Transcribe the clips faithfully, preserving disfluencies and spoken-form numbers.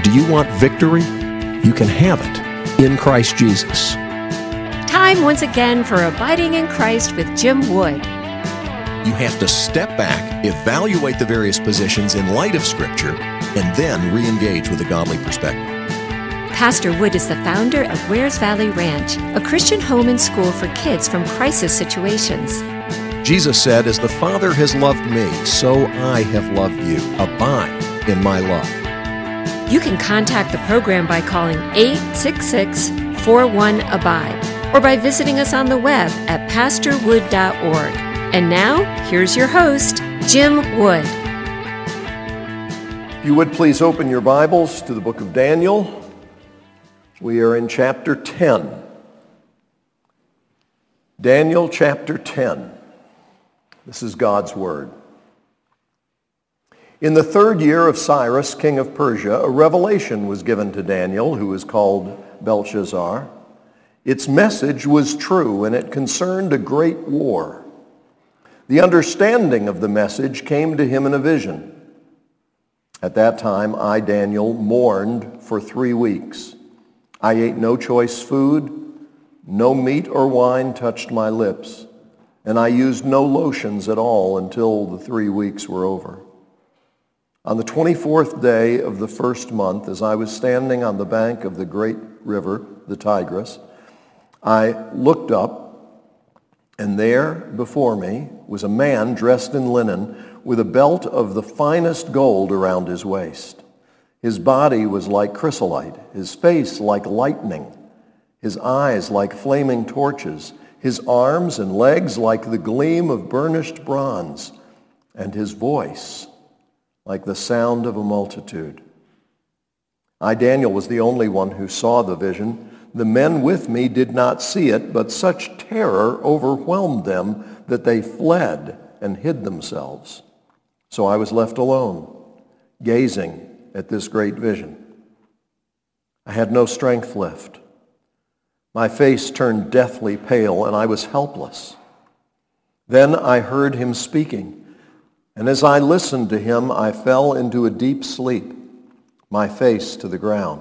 Do you want victory? You can have it in Christ Jesus. Time once again for Abiding in Christ with Jim Wood. You have to step back, evaluate the various positions in light of Scripture, and then re-engage with a godly perspective. Pastor Wood is the founder of Wares Valley Ranch, a Christian home and school for kids from crisis situations. Jesus said, "As the Father has loved me, so I have loved you. Abide in my love." You can contact the program by calling eight six six, four one, A B I D E or by visiting us on the web at pastor wood dot org. And now, here's your host, Jim Wood. If you would please open your Bibles to the book of Daniel. We are in chapter ten. Daniel chapter ten. This is God's Word. In the third year of Cyrus, king of Persia, a revelation was given to Daniel, who is called Belshazzar. Its message was true, and it concerned a great war. The understanding of the message came to him in a vision. At that time, I, Daniel, mourned for three weeks. I ate no choice food, no meat or wine touched my lips, and I used no lotions at all until the three weeks were over. On the twenty-fourth day of the first month, as I was standing on the bank of the great river, the Tigris, I looked up, and there before me was a man dressed in linen with a belt of the finest gold around his waist. His body was like chrysolite, his face like lightning, his eyes like flaming torches, his arms and legs like the gleam of burnished bronze, and his voice like the sound of a multitude. I, Daniel, was the only one who saw the vision. The men with me did not see it, but such terror overwhelmed them that they fled and hid themselves. So I was left alone, gazing at this great vision. I had no strength left. My face turned deathly pale, and I was helpless. Then I heard him speaking, and as I listened to him, I fell into a deep sleep, my face to the ground.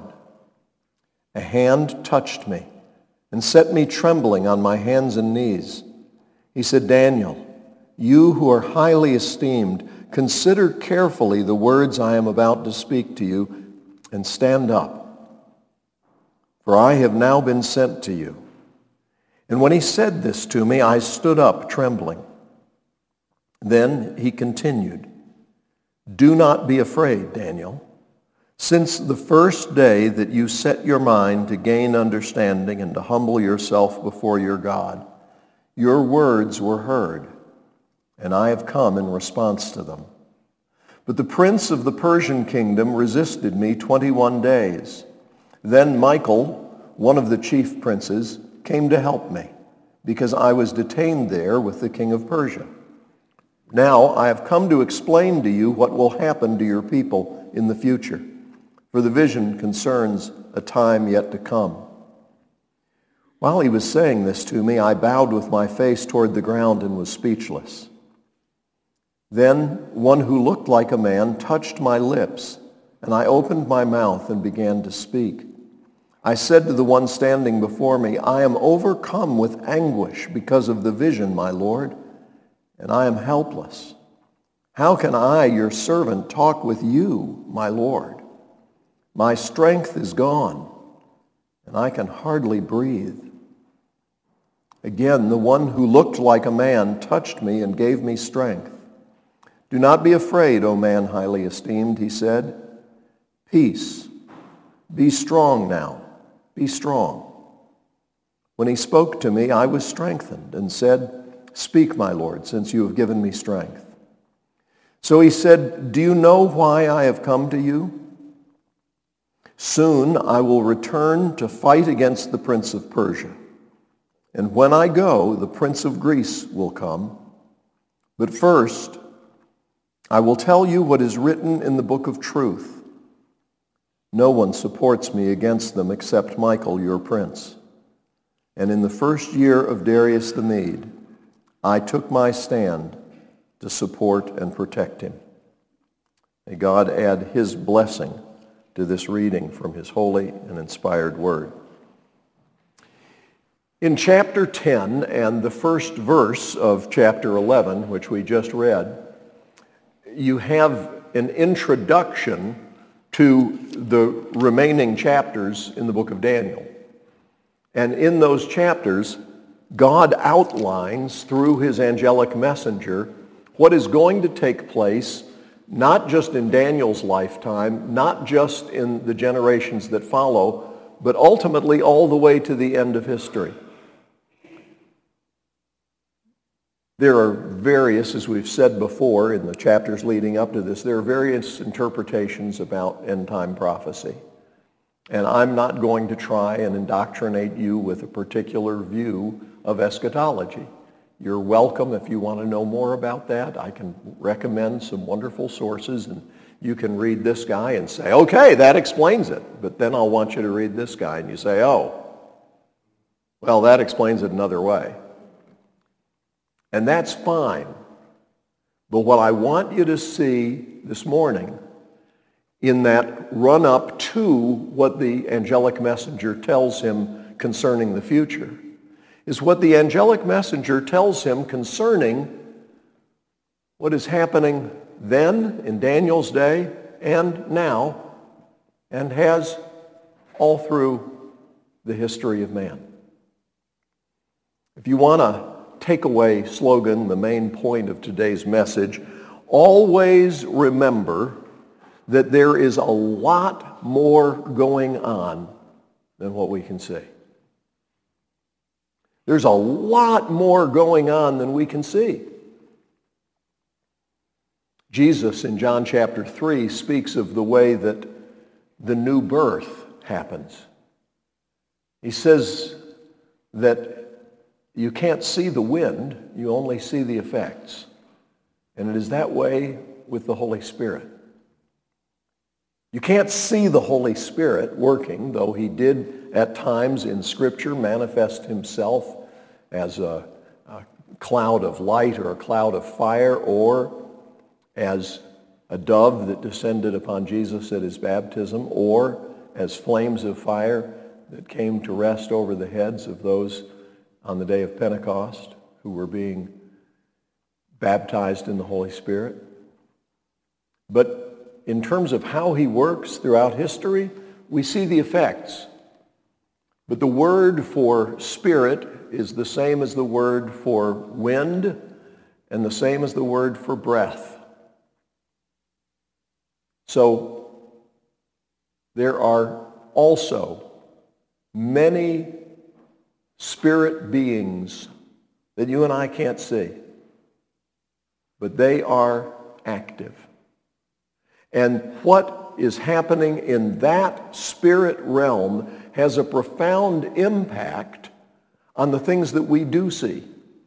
A hand touched me and set me trembling on my hands and knees. He said, "Daniel, you who are highly esteemed, consider carefully the words I am about to speak to you and stand up. For I have now been sent to you." And when he said this to me, I stood up trembling. Then he continued, "Do not be afraid, Daniel. Since the first day that you set your mind to gain understanding and to humble yourself before your God, your words were heard, and I have come in response to them. But the prince of the Persian kingdom resisted me twenty-one days. Then Michael, one of the chief princes, came to help me, because I was detained there with the king of Persia. Now I have come to explain to you what will happen to your people in the future, for the vision concerns a time yet to come." While he was saying this to me, I bowed with my face toward the ground and was speechless. Then one who looked like a man touched my lips, and I opened my mouth and began to speak. I said to the one standing before me, "I am overcome with anguish because of the vision, my Lord, and I am helpless. How can I, your servant, talk with you, my Lord? My strength is gone, and I can hardly breathe." Again, the one who looked like a man touched me and gave me strength. "Do not be afraid, O man highly esteemed," he said. "Peace. Be strong now. Be strong." When he spoke to me, I was strengthened and said, "Speak, my Lord, since you have given me strength." So he said, "Do you know why I have come to you? Soon I will return to fight against the prince of Persia. And when I go, the prince of Greece will come. But first, I will tell you what is written in the book of truth. No one supports me against them except Michael, your prince. And in the first year of Darius the Mede, I took my stand to support and protect him." May God add his blessing to this reading from his holy and inspired word. In chapter ten and the first verse of chapter eleven, which we just read, you have an introduction to the remaining chapters in the book of Daniel. And in those chapters, God outlines through his angelic messenger what is going to take place, not just in Daniel's lifetime, not just in the generations that follow, but ultimately all the way to the end of history. There are various, as we've said before in the chapters leading up to this, there are various interpretations about end-time prophecy. And I'm not going to try and indoctrinate you with a particular view of eschatology. You're welcome if you want to know more about that. I can recommend some wonderful sources, and you can read this guy and say, okay, that explains it. But then I'll want you to read this guy, and you say, oh, well, that explains it another way. And that's fine. But what I want you to see this morning in that run-up to what the angelic messenger tells him concerning the future is what the angelic messenger tells him concerning what is happening then in Daniel's day and now and has all through the history of man. If you want to takeaway slogan, the main point of today's message, always remember that there is a lot more going on than what we can see. There's a lot more going on than we can see. Jesus in John chapter three speaks of the way that the new birth happens. He says that you can't see the wind, you only see the effects. And it is that way with the Holy Spirit. You can't see the Holy Spirit working, though he did at times in Scripture manifest himself as a, a cloud of light or a cloud of fire, or as a dove that descended upon Jesus at his baptism, or as flames of fire that came to rest over the heads of those on the day of Pentecost who were being baptized in the Holy Spirit. But in terms of how he works throughout history, we see the effects. But the word for spirit is the same as the word for wind and the same as the word for breath. So there are also many spirit beings that you and I can't see, but they are active. And what is happening in that spirit realm has a profound impact on the things that we do see.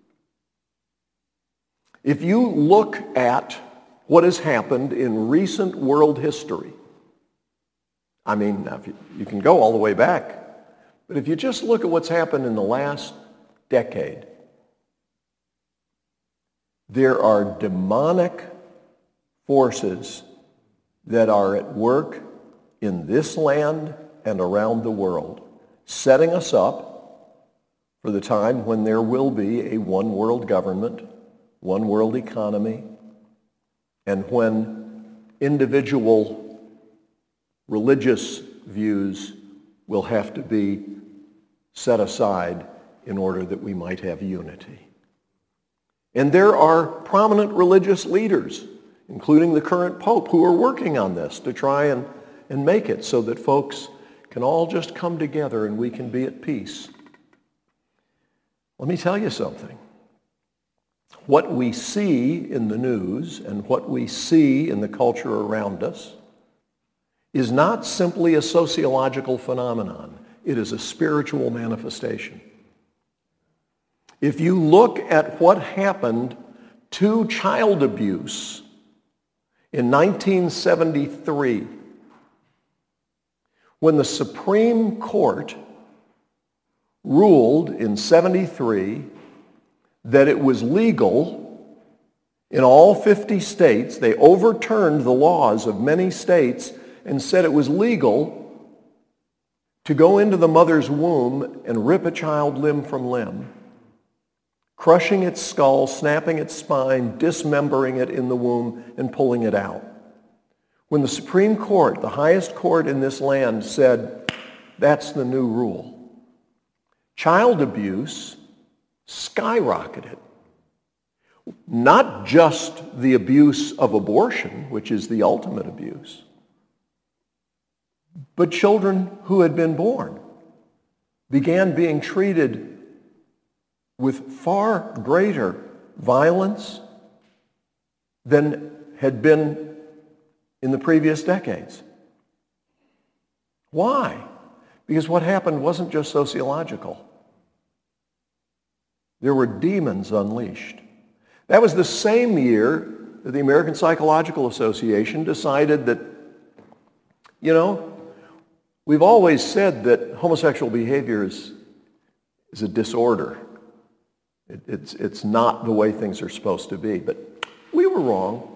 If you look at what has happened in recent world history, I mean, now if you, you can go all the way back, but if you just look at what's happened in the last decade, there are demonic forces that are at work in this land and around the world, setting us up for the time when there will be a one world government, one world economy, and when individual religious views will have to be set aside in order that we might have unity. And there are prominent religious leaders, including the current Pope, who are working on this to try and, and make it so that folks can all just come together and we can be at peace. Let me tell you something. What we see in the news and what we see in the culture around us is not simply a sociological phenomenon. It is a spiritual manifestation. If you look at what happened to child abuse in nineteen seventy-three, when the Supreme Court ruled in seventy-three that it was legal in all fifty states, they overturned the laws of many states and said it was legal to go into the mother's womb and rip a child limb from limb, crushing its skull, snapping its spine, dismembering it in the womb, and pulling it out. When the Supreme Court, the highest court in this land, said, that's the new rule, child abuse skyrocketed. Not just the abuse of abortion, which is the ultimate abuse, but children who had been born began being treated with far greater violence than had been in the previous decades. Why? Because what happened wasn't just sociological. There were demons unleashed. That was the same year that the American Psychological Association decided that, you know, we've always said that homosexual behavior is, is a disorder. It, it's, it's not the way things are supposed to be. But we were wrong.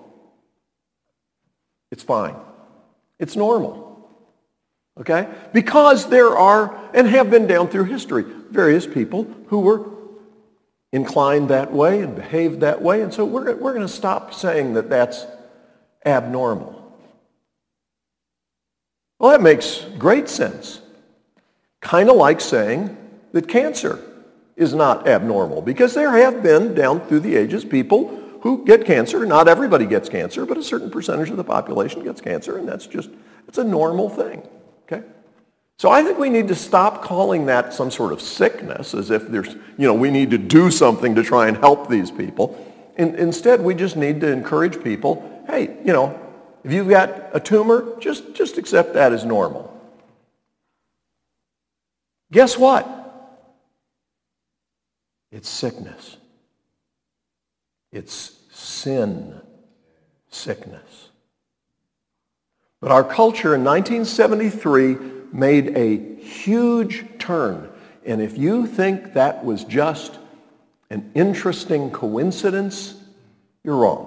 It's fine. It's normal. Okay? Because there are, and have been down through history, various people who were inclined that way and behaved that way. And so we're, we're going to stop saying that that's abnormal. Well, that makes great sense. Kind of like saying that cancer is not abnormal, because there have been, down through the ages, people who get cancer. Not everybody gets cancer, but a certain percentage of the population gets cancer, and that's just, it's a normal thing, okay? So I think we need to stop calling that some sort of sickness, as if there's, you know, we need to do something to try and help these people. In, instead, we just need to encourage people, hey, you know, if you've got a tumor, just, just accept that as normal. Guess what? It's sickness. It's sin sickness. But our culture in nineteen seventy-three made a huge turn. And if you think that was just an interesting coincidence, you're wrong.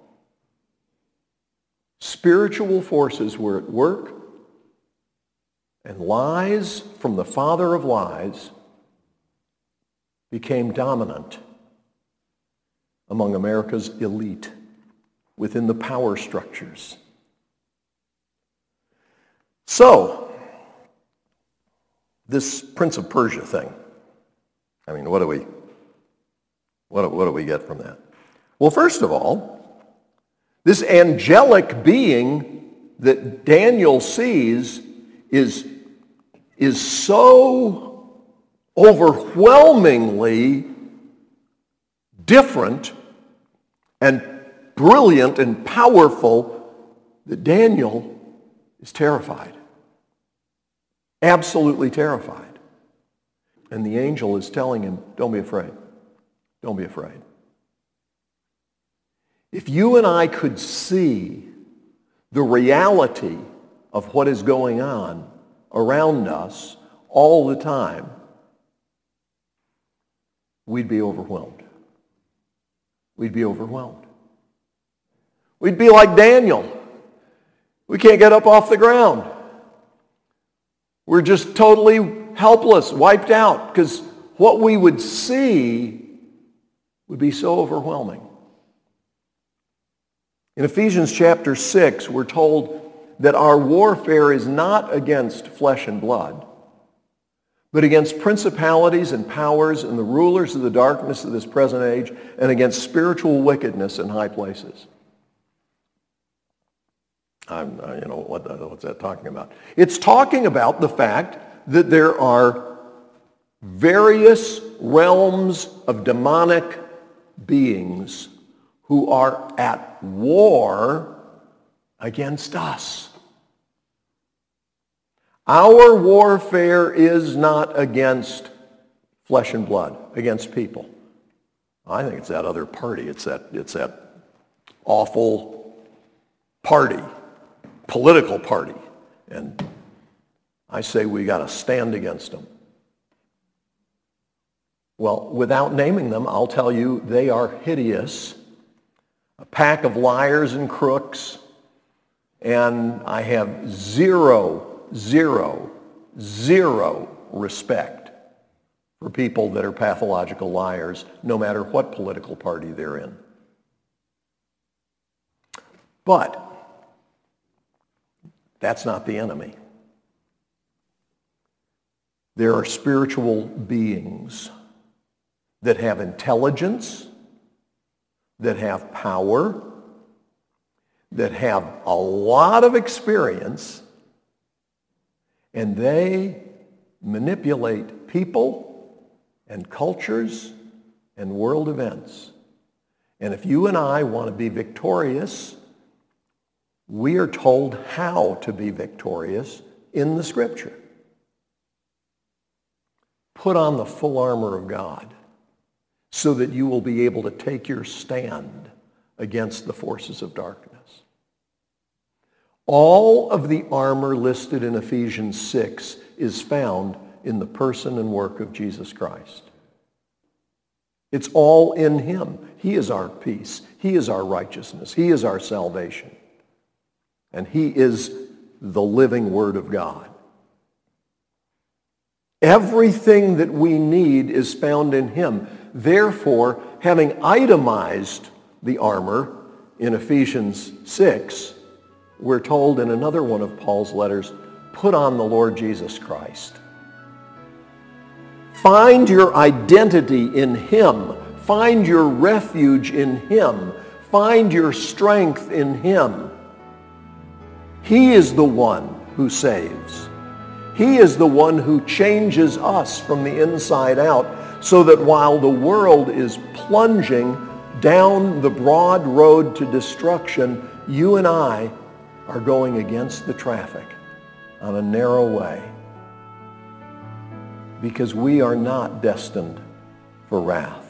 Spiritual forces were at work, and lies from the father of lies became dominant among America's elite within the power structures. So, this Prince of Persia thing, I mean, what do we, what do, what do we get from that? Well, first of all, this angelic being that Daniel sees is, is so overwhelmingly different and brilliant and powerful that Daniel is terrified. Absolutely terrified. And the angel is telling him, don't be afraid. Don't be afraid. If you and I could see the reality of what is going on around us all the time, we'd be overwhelmed. We'd be overwhelmed. We'd be like Daniel. We can't get up off the ground. We're just totally helpless, wiped out, because what we would see would be so overwhelming. In Ephesians chapter six, we're told that our warfare is not against flesh and blood, but against principalities and powers and the rulers of the darkness of this present age, and against spiritual wickedness in high places. I'm, you know, what, what's that talking about? It's talking about the fact that there are various realms of demonic beings who are at war against us. Our warfare is not against flesh and blood, against people. I think it's that other party. It's that, it's that awful party, political party. And I say we got to stand against them. Well, without naming them, I'll tell you they are hideous. A pack of liars and crooks, And I have zero, zero, zero respect for people that are pathological liars, no matter what political party they're in. But that's not the enemy. There are spiritual beings that have intelligence, that have power, that have a lot of experience, and they manipulate people and cultures and world events. And if you and I want to be victorious, we are told how to be victorious in the Scripture. Put on the full armor of God so that you will be able to take your stand against the forces of darkness. All of the armor listed in Ephesians six is found in the person and work of Jesus Christ. It's all in him. He is our peace. He is our righteousness. He is our salvation. And he is the living Word of God. Everything that we need is found in him. Therefore, having itemized the armor in Ephesians six, we're told in another one of Paul's letters, put on the Lord Jesus Christ. Find your identity in him. Find your refuge in him. Find your strength in him. He is the one who saves. He is the one who changes us from the inside out, so that while the world is plunging down the broad road to destruction, you and I are going against the traffic on a narrow way, because we are not destined for wrath.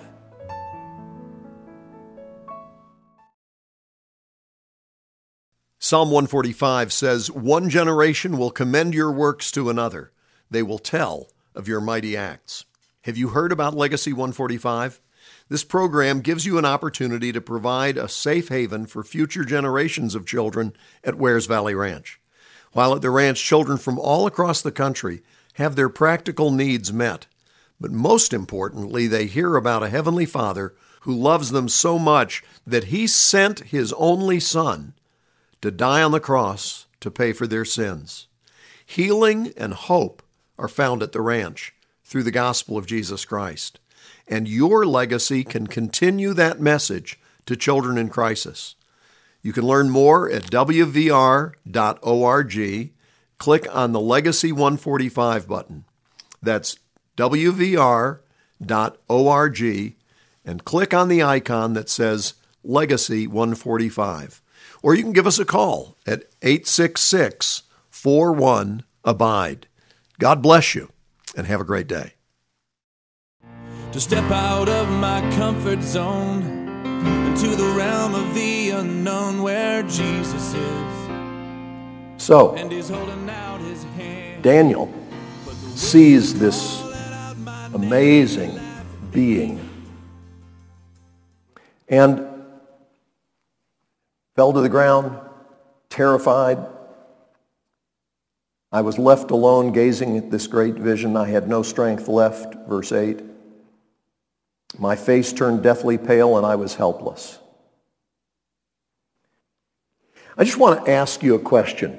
Psalm one forty-five says, "One generation will commend your works to another. They will tell of your mighty acts." Have you heard about Legacy one forty-five? This program gives you an opportunity to provide a safe haven for future generations of children at Wares Valley Ranch. While at the ranch, children from all across the country have their practical needs met. But most importantly, they hear about a Heavenly Father who loves them so much that He sent His only Son to die on the cross to pay for their sins. Healing and hope are found at the ranch through the gospel of Jesus Christ. And your legacy can continue that message to children in crisis. You can learn more at w v r dot org. Click on the Legacy one forty-five button. That's w v r dot org, and click on the icon that says Legacy one forty-five. Or you can give us a call at eight six six, four one, abide. God bless you, and have a great day. To step out of my comfort zone into the realm of the unknown where Jesus is. So, And he's holding out his hand. Daniel sees this amazing being and fell to the ground, terrified. I was left alone gazing at this great vision. I had no strength left, verse eight. My face turned deathly pale and I was helpless. I just want to ask you a question.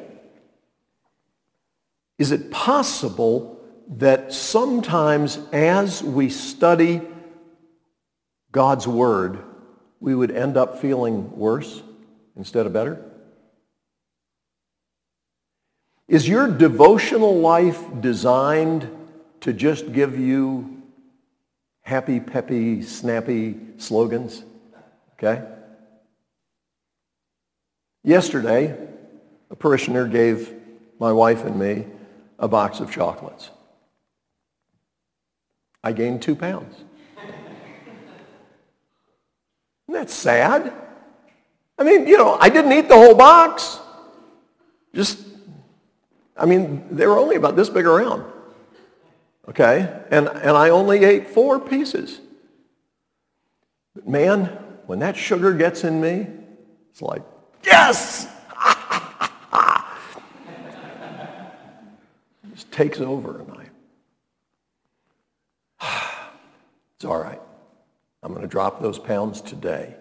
Is it possible that sometimes as we study God's Word, we would end up feeling worse instead of better? Is your devotional life designed to just give you happy, peppy, snappy slogans? Okay? Yesterday, a parishioner gave my wife and me a box of chocolates. I gained two pounds. Isn't that sad? I mean, you know, I didn't eat the whole box. Just, I mean, they were only about this big around. Okay? And, and I only ate four pieces. But man, when that sugar gets in me, it's like, yes! takes over, and I, it's all right. I'm going to drop those pounds today.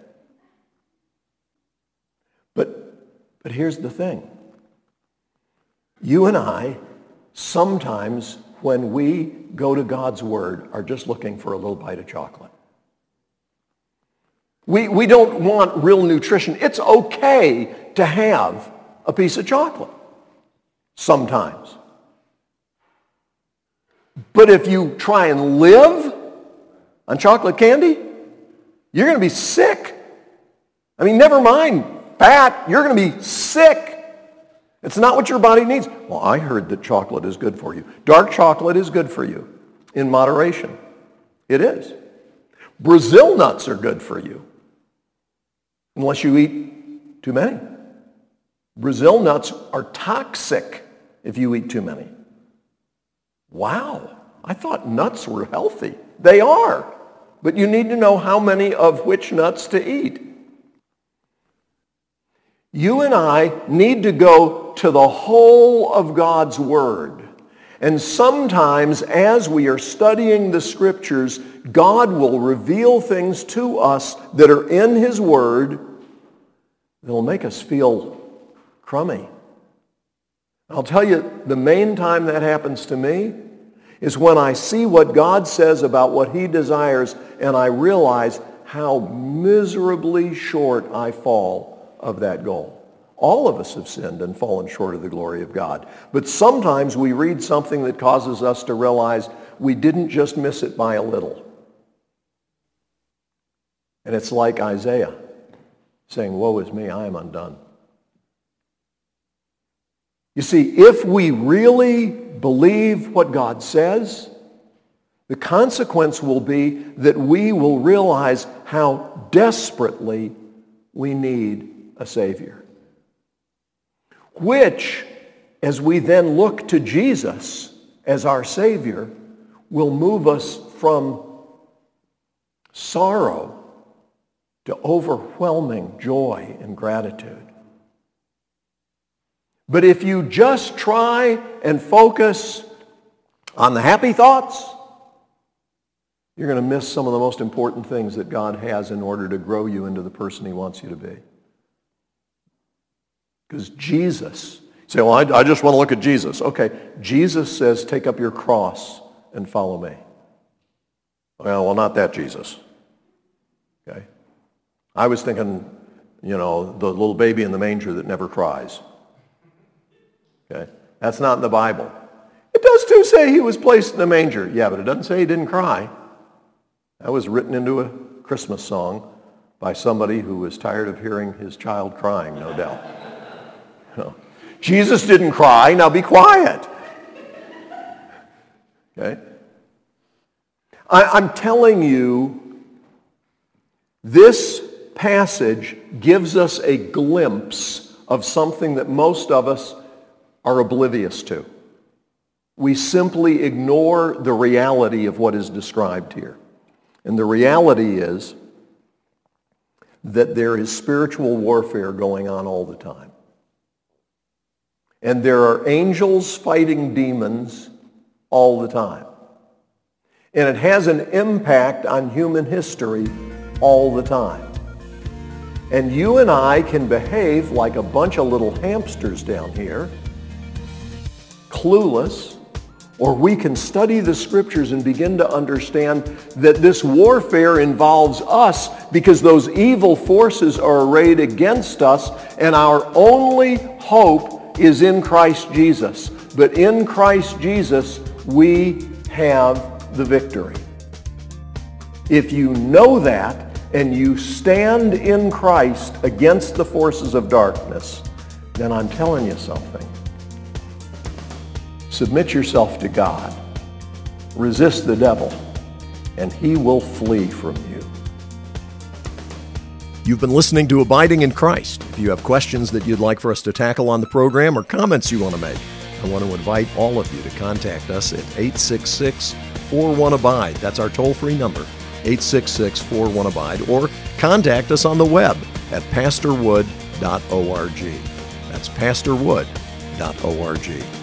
But, but here's the thing. You and I, sometimes when we go to God's Word, are just looking for a little bite of chocolate. We, we don't want real nutrition. It's okay to have a piece of chocolate sometimes. But if you try and live on chocolate candy, you're going to be sick. I mean, never mind fat, you're going to be sick. It's not what your body needs. Well, I heard that chocolate is good for you. Dark chocolate is good for you in moderation. It is. Brazil nuts are good for you unless you eat too many. Brazil nuts are toxic if you eat too many. Wow, I thought nuts were healthy. They are, but you need to know how many of which nuts to eat. You and I need to go to the whole of God's Word. And sometimes as we are studying the Scriptures, God will reveal things to us that are in His Word that will make us feel crummy. I'll tell you, the main time that happens to me is when I see what God says about what He desires and I realize how miserably short I fall of that goal. All of us have sinned and fallen short of the glory of God. But sometimes we read something that causes us to realize we didn't just miss it by a little. And it's like Isaiah saying, "Woe is me, I am undone." You see, if we really believe what God says, the consequence will be that we will realize how desperately we need a Savior. Which, as we then look to Jesus as our Savior, will move us from sorrow to overwhelming joy and gratitude. But if you just try and focus on the happy thoughts, you're going to miss some of the most important things that God has in order to grow you into the person He wants you to be. Because Jesus, you say, well, I, I just want to look at Jesus. Okay, Jesus says, take up your cross and follow me. Well, well, not that Jesus. Okay? I was thinking, you know, the little baby in the manger that never cries. Okay? That's not in the Bible. It does too say He was placed in the manger. Yeah, but it doesn't say He didn't cry. That was written into a Christmas song by somebody who was tired of hearing his child crying, no doubt. No. Jesus didn't cry, now be quiet. Okay? I, I'm telling you, this passage gives us a glimpse of something that most of us are oblivious to. We simply ignore the reality of what is described here. And the reality is that there is spiritual warfare going on all the time. And there are angels fighting demons all the time. And it has an impact on human history all the time. And you and I can behave like a bunch of little hamsters down here, clueless, or we can study the Scriptures and begin to understand that this warfare involves us because those evil forces are arrayed against us, and our only hope is in Christ Jesus. But in Christ Jesus, we have the victory. If you know that and you stand in Christ against the forces of darkness, then I'm telling you something. Submit yourself to God. Resist the devil, and he will flee from you. You've been listening to Abiding in Christ. If you have questions that you'd like for us to tackle on the program or comments you want to make, I want to invite all of you to contact us at eight six six, four one, abide. That's our toll-free number, eight six six, four one, abide. Or contact us on the web at pastor wood dot org. That's pastor wood dot org.